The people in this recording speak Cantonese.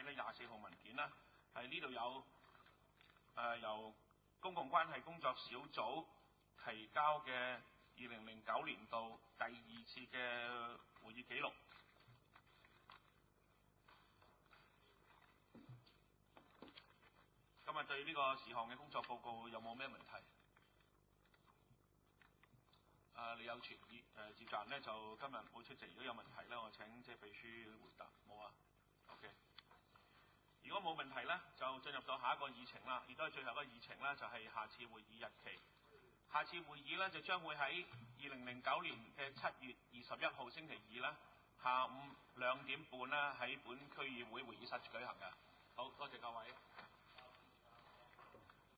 咧24號文件啦，係呢度有由公共關係工作小組提交嘅2009年度第2次嘅會議記錄。今日對呢個事項嘅工作報告有冇咩問題？李有全召集人咧就今日冇出席，如果有問題咧，我請秘書回答。冇啊 ，OK。如果冇問題咧，就進入到下一個議程啦，亦都係最後一個議程啦，就係下次會議日期。下次會議咧就將會喺2009年嘅7月21號星期二啦，下午2點半啦，喺本區議會會議室舉行嘅。好多謝各位。